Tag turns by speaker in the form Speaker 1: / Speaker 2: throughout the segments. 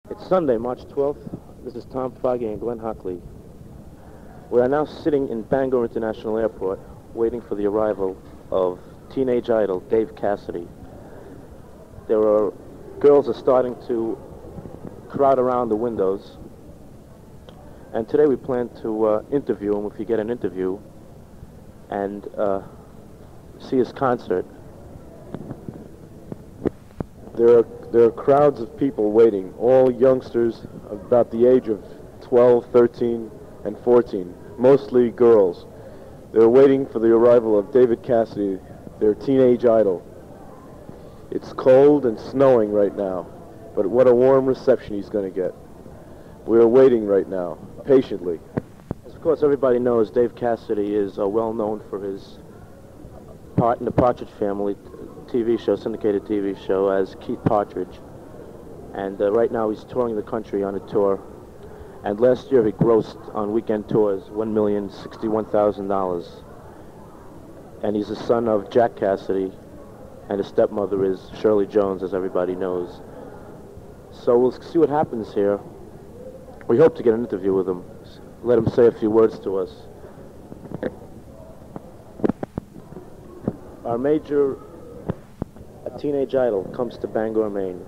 Speaker 1: It's Sunday, March 12th. This is Tom Foggy and Glenn Hockley. We are now sitting in Bangor International Airport waiting for the arrival of teenage idol Dave Cassidy. Girls are starting to crowd around the windows. And today we plan to interview him if you get an interview and see his concert. There are crowds of people waiting, all youngsters about the age of 12, 13, and 14, mostly girls. They're waiting for the arrival of David Cassidy, their teenage idol. It's cold and snowing right now, but what a warm reception he's going to get. We're waiting right now, patiently. As of course everybody knows, Dave Cassidy is well known for his part in the Partridge Family TV show, syndicated TV show, as Keith Partridge. And right now he's touring the country on a tour. And last year he grossed on weekend tours $1,061,000. And he's the son of Jack Cassidy, and his stepmother is Shirley Jones, as everybody knows. So we'll see what happens here. We hope to get an interview with him. Let him say a few words to us. Our major teenage idol comes to Bangor, Maine.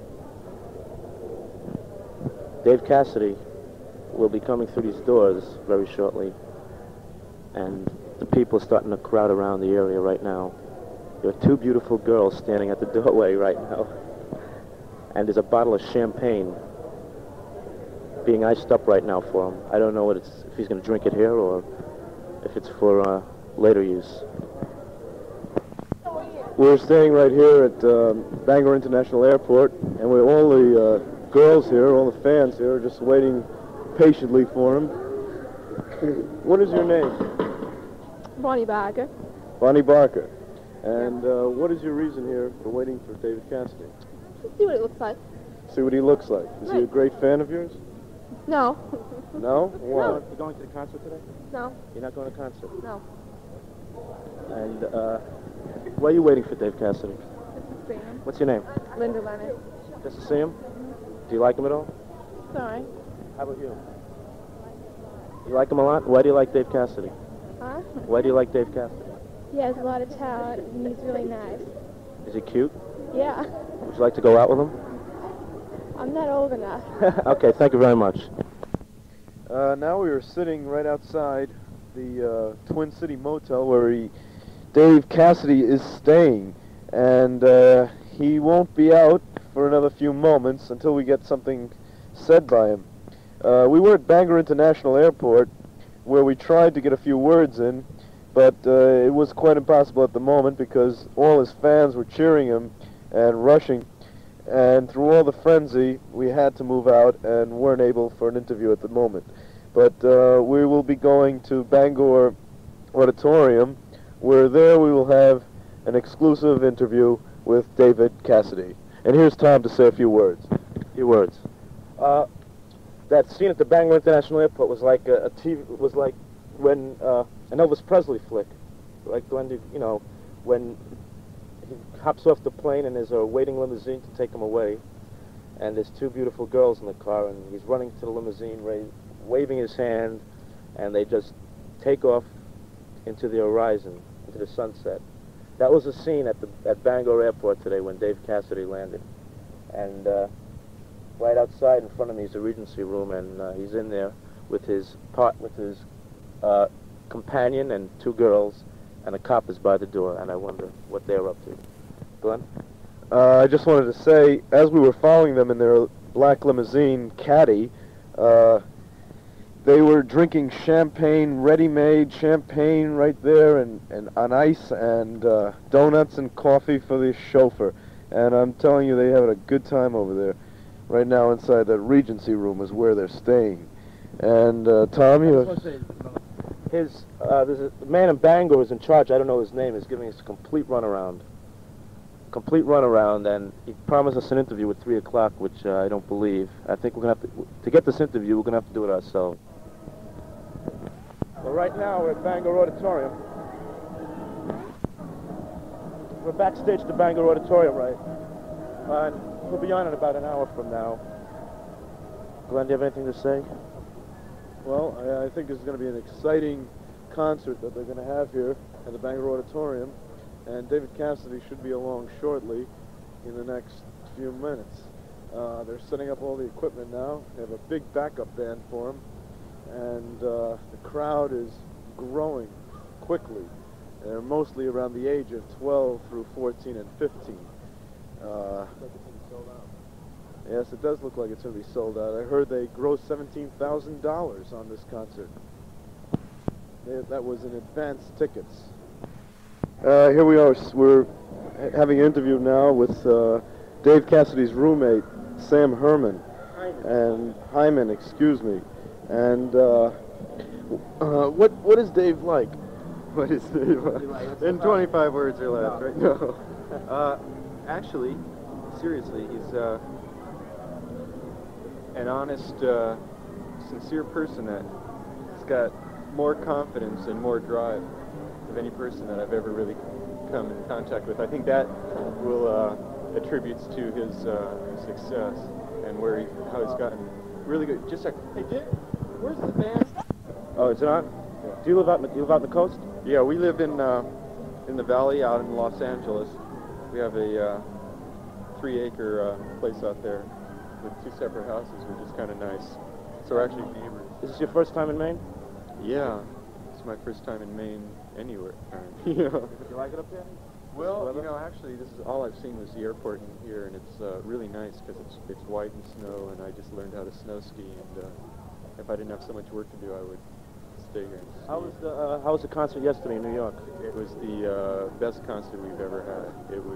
Speaker 1: Dave Cassidy will be coming through these doors very shortly, and the people are starting to crowd around the area right now. There are two beautiful girls standing at the doorway right now, and there's a bottle of champagne being iced up right now for him. I don't know if he's going to drink it here or if it's for later use. We're staying right here at Bangor International Airport, and all the girls here, all the fans here, are just waiting patiently for him. What is your name?
Speaker 2: Bonnie Barker.
Speaker 1: Bonnie Barker. And what is your reason here for waiting for David Cassidy?
Speaker 2: See what it looks like.
Speaker 1: See what he looks like. Is he a great fan of yours?
Speaker 2: No.
Speaker 1: No? Why?
Speaker 2: No.
Speaker 1: You going to the concert today?
Speaker 2: No.
Speaker 1: You're not going to concert?
Speaker 2: No.
Speaker 1: And why are you waiting for Dave Cassidy?
Speaker 2: Just to see him.
Speaker 1: What's your name?
Speaker 2: Linda Leonard.
Speaker 1: Just to see him? Do you like him at all?
Speaker 2: Sorry.
Speaker 1: How about you? You like him a lot? Why do you like Dave Cassidy?
Speaker 2: Huh?
Speaker 1: Why do you like Dave Cassidy?
Speaker 2: He has a lot of talent and he's really nice.
Speaker 1: Is he cute?
Speaker 2: Yeah.
Speaker 1: Would you like to go out with him?
Speaker 2: I'm not old enough.
Speaker 1: Okay, thank you very much. Now we are sitting right outside the Twin City Motel where Dave Cassidy is staying, and he won't be out for another few moments until we get something said by him. We were at Bangor International Airport where we tried to get a few words in, but it was quite impossible at the moment because all his fans were cheering him and rushing, and through all the frenzy we had to move out and weren't able for an interview at the moment. But we will be going to Bangor Auditorium, where there we will have an exclusive interview with David Cassidy. And here's Tom to say a few words. That scene at the Bangor International Airport was like when an Elvis Presley flick, like when when he hops off the plane and there's a waiting limousine to take him away, and there's two beautiful girls in the car, and he's running to the limousine, waving his hand, and they just take off into the horizon, into the sunset. That was the scene at Bangor Airport today when Dave Cassidy landed, and right outside in front of me is the Regency Room, and he's in there with his companion and two girls, and a cop is by the door, and I wonder what they're up to. Glenn? I just wanted to say, as we were following them in their black limousine caddy, they were drinking champagne, ready-made champagne right there, and on ice, and donuts and coffee for the chauffeur. And I'm telling you, they have a good time over there. Right now inside that Regency Room is where they're staying. And Tom, there's a man in Bangor who's in charge, I don't know his name, is giving us a complete runaround, and he promised us an interview at 3 o'clock, which I don't believe. I think we're going to have to get this interview, we're going to have to do it ourselves. Well, right now we're at Bangor Auditorium. We're backstage at the Bangor Auditorium, right? And we'll be on in about an hour from now.
Speaker 3: Glenn, do you have anything to say?
Speaker 1: Well, I think this is going to be an exciting concert that they're going to have here at the Bangor Auditorium, and David Cassidy should be along shortly in the next few minutes. They're setting up all the equipment now. They have a big backup band for him, and the crowd is growing quickly. They're mostly around the age of 12 through 14 and 15. Yes, it does look like it's going to be sold out. I heard they grossed $17,000 on this concert. That was in advance tickets. Here we are. We're having an interview now with Dave Cassidy's roommate, Sam Herman. Hyman, excuse me. And what is Dave like?
Speaker 4: What is Dave like? In 25 words or less, right? No. Actually, seriously, he's an honest, sincere person that's got more confidence and more drive of any person that I've ever really come in contact with. I think that will attributes to his success and how he's gotten really good. Just like, hey, Dick, where's the band?
Speaker 3: Oh, is it on?
Speaker 4: Yeah.
Speaker 3: Do you live out on the coast?
Speaker 4: Yeah, we live in the valley out in Los Angeles. We have a 3-acre place out there with 2 separate houses, which is kind of nice. So we're actually neighbors.
Speaker 3: Is this your first time in Maine?
Speaker 4: Yeah, it's my first time in Maine anywhere. Yeah.
Speaker 3: Do you like it up there?
Speaker 4: Well, you know, actually, this is all I've seen was the airport in here, and it's really nice because it's white and snow, and I just learned how to snow ski, and if I didn't have so much work to do, I would stay here and ski.
Speaker 3: How was the concert yesterday in New York?
Speaker 4: It was the best concert we've ever had. It was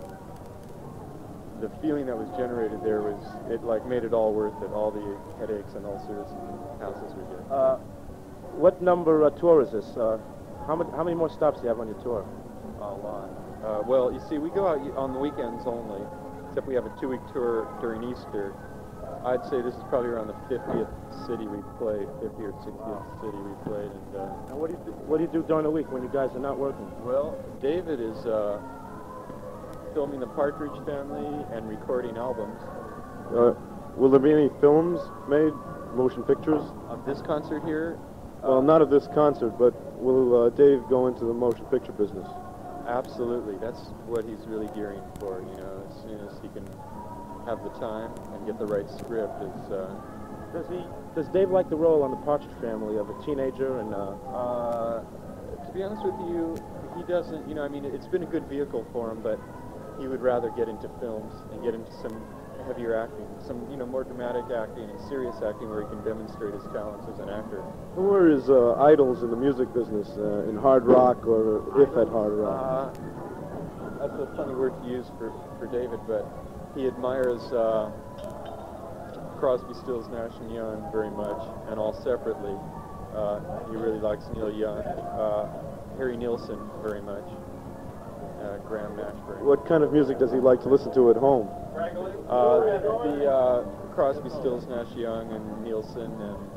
Speaker 4: the feeling that was generated there like made it all worth it. All the headaches and ulcers and houses we did.
Speaker 3: What number tour is this? How many more stops do you have on your tour?
Speaker 4: A lot. Well, you see, we go out on the weekends only, except we have a 2-week tour during Easter. I'd say this is probably around the 50th city we played, 50 or 60th city we played. And
Speaker 3: what do you do during the week when you guys are not working?
Speaker 4: Well, David is filming the Partridge Family and recording albums.
Speaker 1: Will there be any films made, motion pictures?
Speaker 4: Of this concert here?
Speaker 1: Well, not of this concert, but will Dave go into the motion picture business?
Speaker 4: Absolutely. That's what he's really gearing for, you know, as soon as he can have the time and get the right script.
Speaker 3: Does Dave like the role on the Partridge Family of a teenager? And
Speaker 4: to be honest with you, he doesn't, you know, I mean, it's been a good vehicle for him, but he would rather get into films and get into some heavier acting, some, you know, more dramatic acting and serious acting where he can demonstrate his talents as an actor.
Speaker 1: Who are his idols in the music business, in hard rock or if at hard rock?
Speaker 4: That's a funny word to use for David, but he admires Crosby, Stills, Nash & Young very much, and all separately. He really likes Neil Young, Harry Nilsson very much, Graham Nash very much.
Speaker 1: What kind of music does he like to listen to at home?
Speaker 4: The Crosby, Stills, Nash Young, and Nilsson, and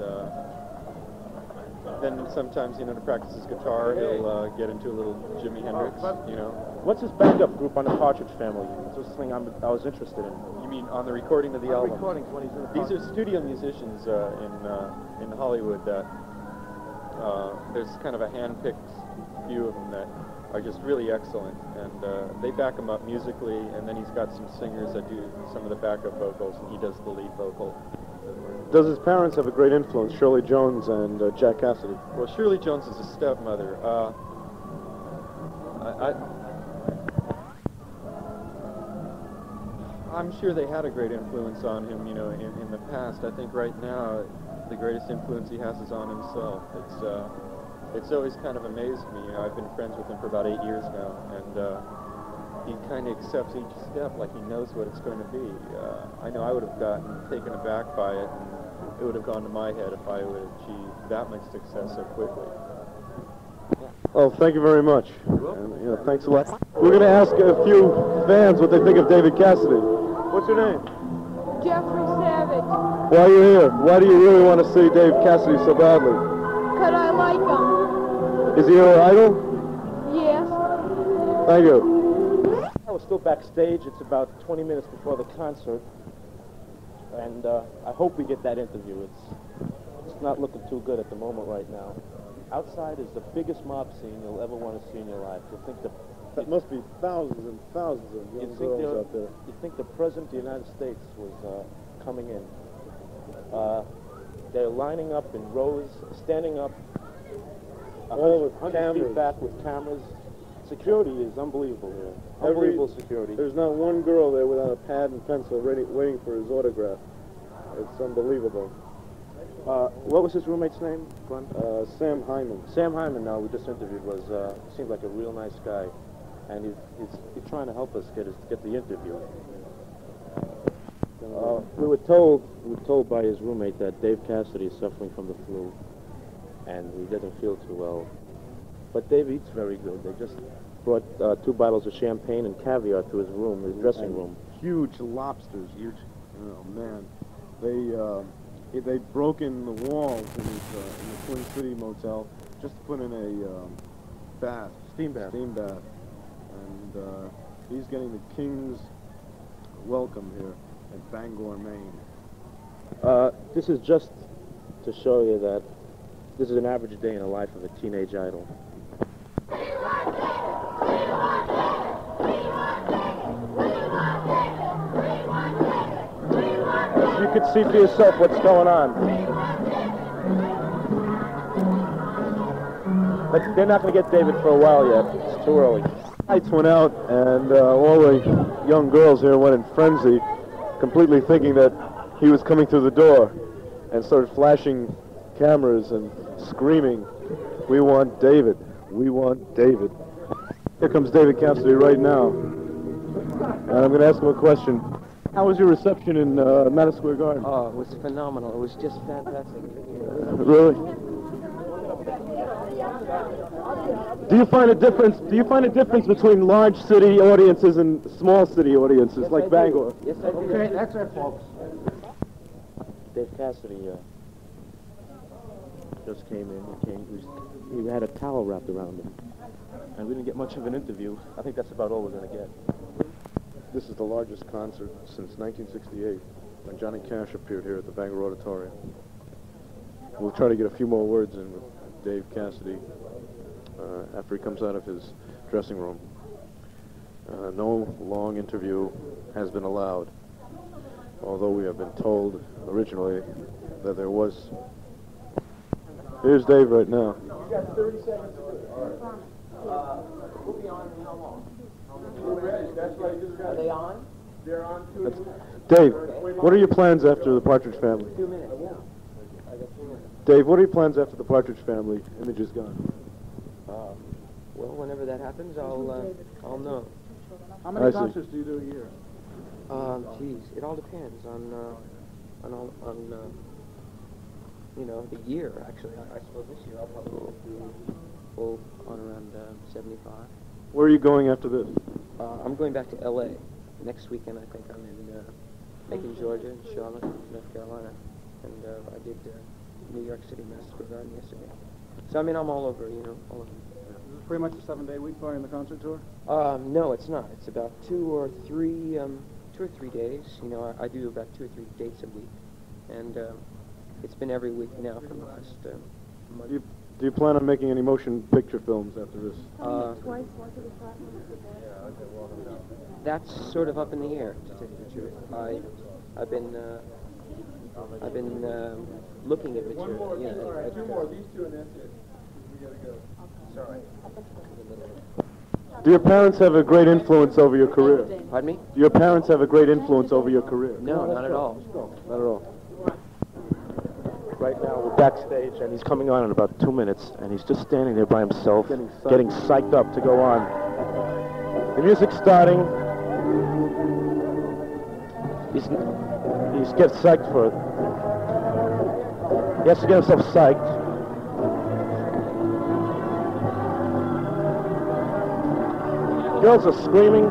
Speaker 4: then sometimes, you know, to practice his guitar, he'll get into a little Jimi Hendrix, you know.
Speaker 3: What's his backup group on the Partridge Family? That's the thing I was interested in.
Speaker 4: You mean on the recording of the album?
Speaker 3: Recordings when he's in the
Speaker 4: These are studio musicians in Hollywood that there's kind of a hand-picked few of them that are just really excellent, and they back him up musically, and then he's got some singers that do some of the backup vocals, and he does the lead vocal.
Speaker 1: Does his parents have a great influence, Shirley Jones and Jack Cassidy?
Speaker 4: Well, Shirley Jones is a stepmother. I'm sure they had a great influence on him, you know, in the past. I think right now the greatest influence he has is on himself. It's always kind of amazed me. You know, I've been friends with him for about 8 years now, and he kind of accepts each step like he knows what it's going to be. I know I would have gotten taken aback by it, and it would have gone to my head if I would have achieved that much success so quickly.
Speaker 1: Well, thank you very much. And, you know, thanks a lot. We're going to ask a few fans what they think of David Cassidy. What's your name?
Speaker 2: Jeffrey Savage.
Speaker 1: Why are you here? Why do you really want to see Dave Cassidy so badly?
Speaker 2: Because I like him.
Speaker 1: Is he your idol?
Speaker 2: Yes.
Speaker 1: Thank you.
Speaker 3: We're still backstage. It's about 20 minutes before the concert. and I hope we get that interview. It's not looking too good at the moment right now. Outside is the biggest mob scene you'll ever want to see in your life.
Speaker 1: That must be thousands and thousands of young girls out there.
Speaker 3: You'd think the President of the United States was coming in. They're lining up in rows, standing up,
Speaker 1: all with
Speaker 3: 100
Speaker 1: cameras.
Speaker 3: feet back with cameras. Security is unbelievable here. Unbelievable security.
Speaker 1: There's not one girl there without a pad and pencil waiting for his autograph. It's unbelievable.
Speaker 3: What was his roommate's name, Glenn?
Speaker 1: Sam Hyman.
Speaker 3: Sam Hyman, we just interviewed, seemed like a real nice guy, and he's trying to help us get the interview. We were told by his roommate that Dave Cassidy is suffering from the flu, and he doesn't feel too well. But Dave eats very good. They just brought 2 bottles of champagne and caviar to his room, his dressing room.
Speaker 1: Huge lobsters. Huge. Oh man, they'd broken the walls in the Twin City Motel just to put in a bath,
Speaker 3: Steam bath.
Speaker 1: And he's getting the king's welcome here at Bangor, Maine.
Speaker 3: This is just to show you that this is an average day in the life of a teenage idol. You could see for yourself what's going on. But they're not going to get David for a while yet. It's too early.
Speaker 1: Lights went out, and all the young girls here went in frenzy, completely thinking that he was coming through the door, and started flashing cameras and screaming, "We want David! We want David!" Here comes David Cassidy right now, and I'm going to ask him a question. How was your reception in Madison Square Garden?
Speaker 5: Oh, it was phenomenal. It was just fantastic.
Speaker 1: Really? Do you find a difference? Do you find a difference between large city audiences and small city audiences,
Speaker 5: Yes,
Speaker 1: like
Speaker 5: I do.
Speaker 1: Bangor?
Speaker 5: Yes, I do.
Speaker 3: Okay, that's it, folks. Dave Cassidy just came in. He had a towel wrapped around him, and we didn't get much of an interview. I think that's about all we're going to get.
Speaker 1: This is the largest concert since 1968, when Johnny Cash appeared here at the Bangor Auditorium. We'll try to get a few more words in with Dave Cassidy after he comes out of his dressing room. No long interview has been allowed, although we have been told originally that there was. Here's Dave right now.
Speaker 5: You got 30 seconds to do it. We'll be on in how long? Are they on? They're on 2 minutes.
Speaker 1: Dave, what are your plans after the Partridge Family?
Speaker 5: 2 minutes, yeah. I got 2 minutes.
Speaker 1: Dave, what are your plans after the Partridge Family image is gone?
Speaker 5: Well, whenever that happens, I'll know.
Speaker 1: How many concerts do you do a year?
Speaker 5: Geez, it all depends on you know, the year. Actually, I suppose this year I'll probably go on around 75.
Speaker 1: Where are you going after this?
Speaker 5: I'm going back to L.A. next weekend. I think I'm in Macon, Georgia, and Charlotte, North Carolina, and I did New York City, Madison Square Garden yesterday. So I mean, I'm all over, you know, all over.
Speaker 6: Is this pretty much a 7-day week for you in the concert tour?
Speaker 5: No, it's not. It's about 2 or 3 days. You know, I do about 2 or 3 dates a week, and it's been every week now for the last month.
Speaker 1: Do you plan on making any motion picture films after this?
Speaker 5: That's sort of up in the air, to tell you the truth. I've been looking at material. You know,
Speaker 4: Two more. These two, and that's it. We gotta go. Sorry.
Speaker 1: Do your parents have a great influence over your career?
Speaker 5: Pardon me?
Speaker 1: Do your parents have a great influence over your career?
Speaker 5: No, not at all.
Speaker 1: Not at all.
Speaker 3: Right now, we're backstage, and he's coming on in about 2 minutes, and he's just standing there by himself, getting psyched up to go on. The music's starting. He gets psyched for it. He has to get himself psyched. Girls are screaming.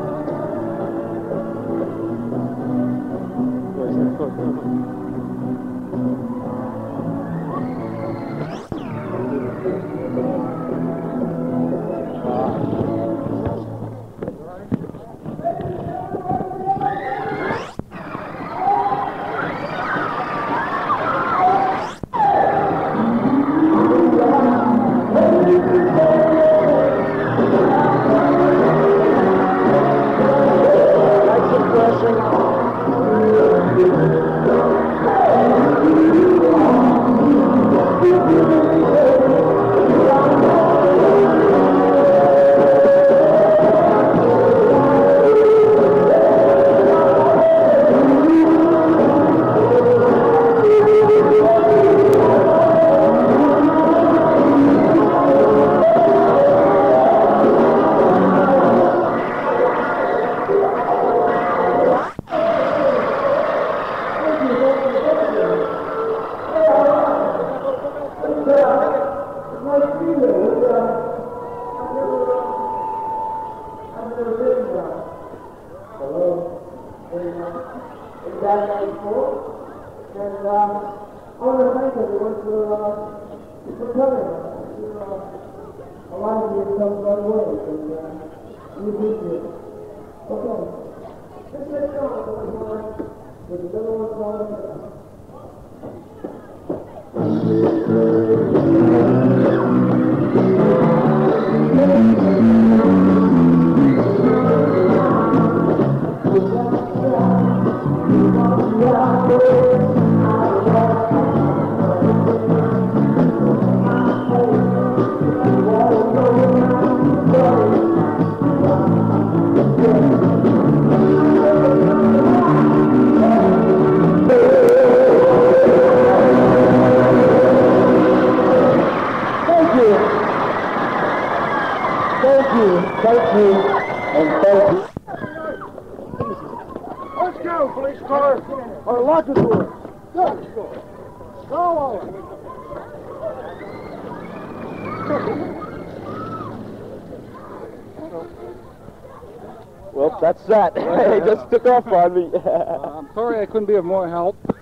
Speaker 1: Well, that's that. He just took off on me.
Speaker 6: I'm sorry I couldn't be of more help.